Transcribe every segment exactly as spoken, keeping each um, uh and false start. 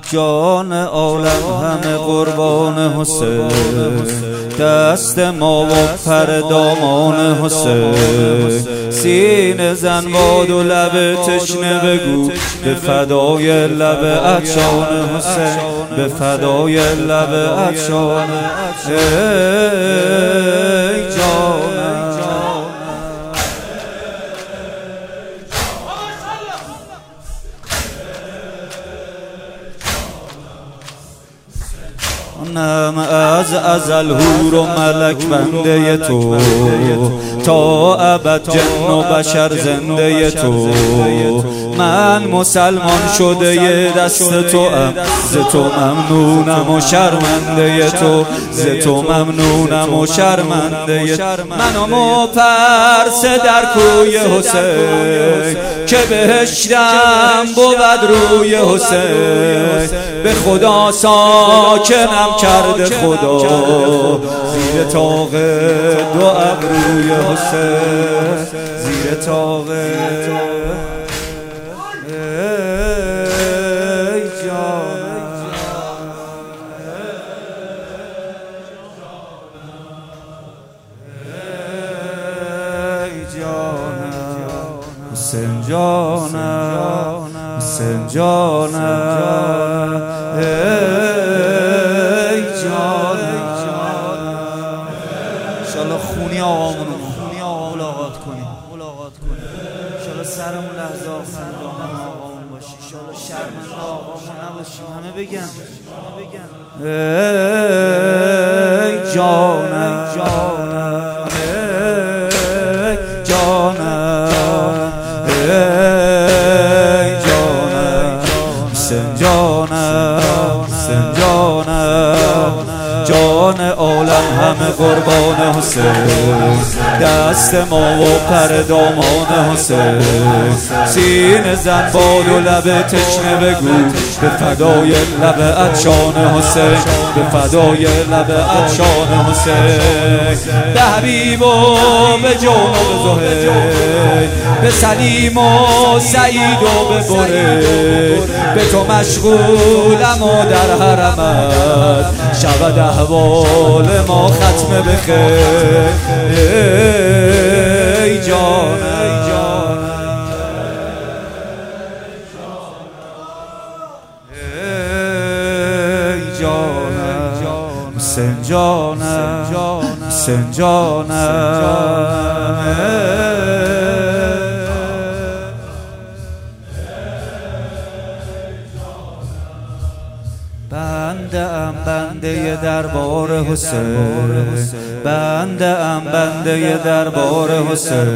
جان عالم همه قربان حسین، دست ما و پر دامان حسین. سینه زن باد و لب تشنه بگو به فدای لب عطشان حسین، به فدای لب عطشان. ای جانم نم از ازل حور و ملک بنده تو، تا ابد جن و بشر زنده تو. من مسلمان شده ی دست تو ام، ز تو ممنونم و شرمنده تو، ز تو ممنونم و شرمنده. منم و پرس در کوی حسین، که بهشتم بود روی حسین. به خدا ساکنم کرده خدا، زیر طاق دو ابروی حسین، زیر طاق. ای جانم ای جانم حسین جانم حسین جانم ای جانم. انشالله خونی آقامونو خونی آقا ملاقات کنیم ملاقات کنیم. انشالله سرمون لحظه آخر دامن آقامون باشی، انشالله شرمنده آقامون نباشیم. همه بگن همه بگن ای جانم جانم ای جانم ای جانم حسین جانم حسین جانم. جان عالم همه قربان حسین، دست ما و پر دامان حسین. سینه زن باد و لب تشنه بگو به فدای لب عطشان حسین، به فدای لب عطشان حسین. به حبیب و به جان و به زهیر، به سلیم و سعید و به برید. به تو مشغولم و در حرمت شود احوال ما ختم بخیر. ای جان ای جان ای جانم حسین جانم حسین جانم. بنده ام بنده دربار حسین، بنده ام بنده دربار حسین.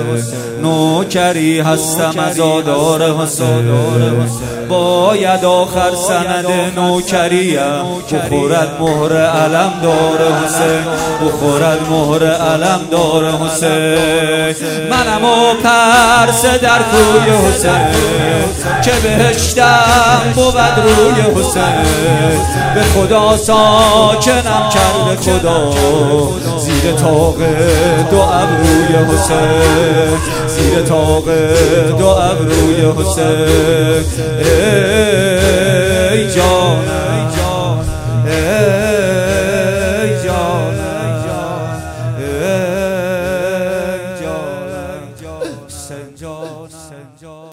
نوکری هستم از آدار حسین، باید آخر سند نوکریم بخورد مهر علم دار حسین، بخورد مهر علم دار حسین. منم و پرس در کوی حسین، که بهشتم بود روی حسین. به خدا ساکنم کرده خدا، زیر طاق دو ابروی حسین، زیر طاق دو ابروی حسین. ای جان ای جان